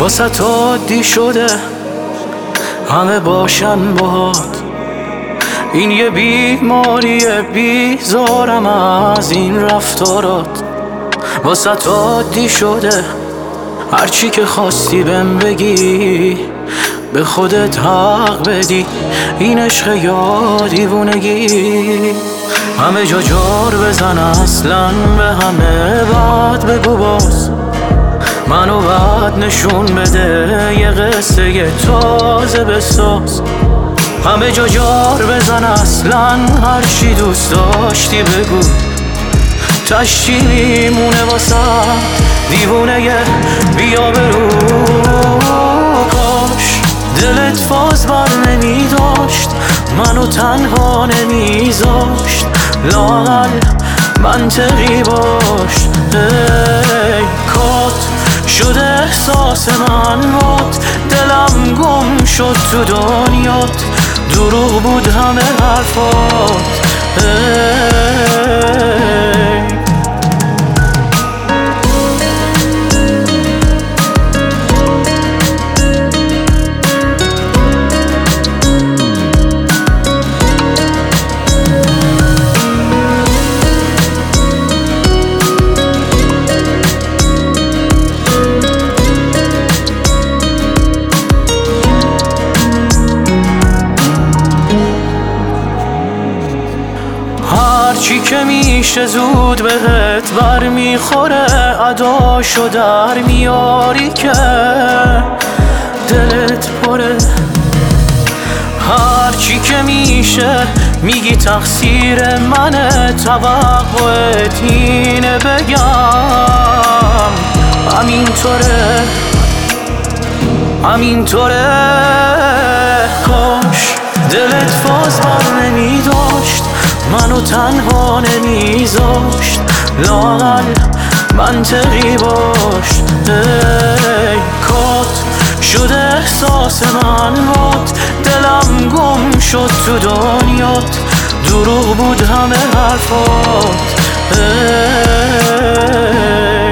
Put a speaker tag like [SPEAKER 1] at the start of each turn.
[SPEAKER 1] واسه تو عادی شده همه باشن باهات. این یه بیماریه، بیزارم از این رفتارات. واسه تو عادی شده هرچی که خواستی بهم بگی، به خودت حق بدی. این عشق یا دیوونگی، همه جا جار بزن اصلا به همه بعد بگو باز. منو بعد نشون بده یه قصه تازه بساز. همه جا جار بزن اصلا هرچی دوست داشتی بگو. تشتی میمونه واسه دیوونه بیا برو. کاش دلت فاز بر نمی داشت، منو تنها نمیذاشت، لااقل منطقی باش. ای کات شده احساس من باد، دلم گم شد تو دنیات. دروغ بود همه حرفات. هرچی که میشه زود بهت بر میخوره، اداشو در میاری که دلت پره. هرچی که میشه میگی تقصیر منه، توقعت اینه بگم همینطوره. کاش دلت فاز بر نمیداشت، منو تنها نمیذاشت، لااقل منطقی باش. ای کات شده احساس من باد، دلم گم شد تو دنیات. دروغ بود همه حرفات.